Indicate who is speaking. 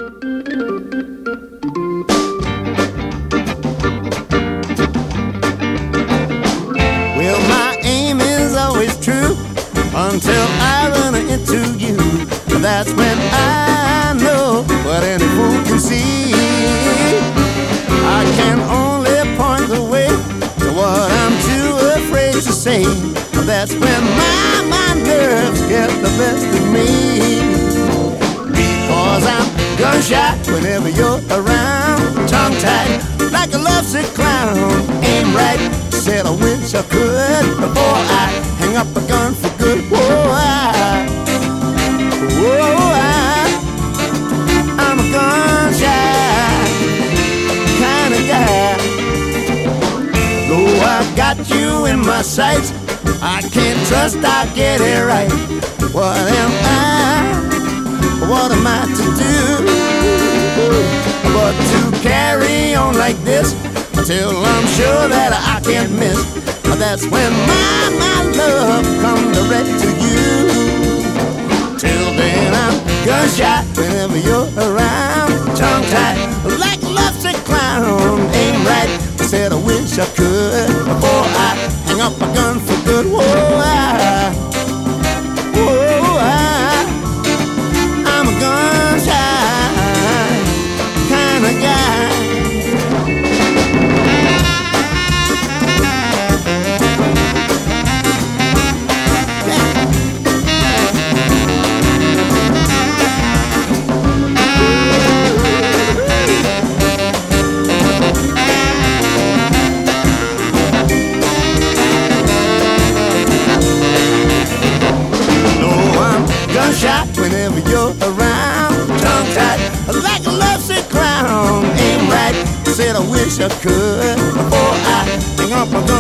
Speaker 1: Well, my aim is always true until I run into you. That's when I know what any fool can see. I can only point the way to what I'm too afraid to say. That's when my nerves get the best of me. Because I'm gun shy whenever you're around. Tongue tied like a lovesick clown. Aim right, said I wish I could before I hang up a gun for good. I'm a gun shy kind of guy. Though I got you in my sights, I can't trust I'll get it right. What am I? What am I to do but to carry on like this until I'm sure that I can't miss? That's when my love comes direct to you. Till then I'm gun shy whenever you're around. Tongue tied like a lovesick clown. Aim right, said I wish I could before I hang up my gun for good. I'm a gun shy kind of guy. Shot whenever you're around. Tongue tied like a lovesick clown. Aim right, said I wish I could before I hang up my gun.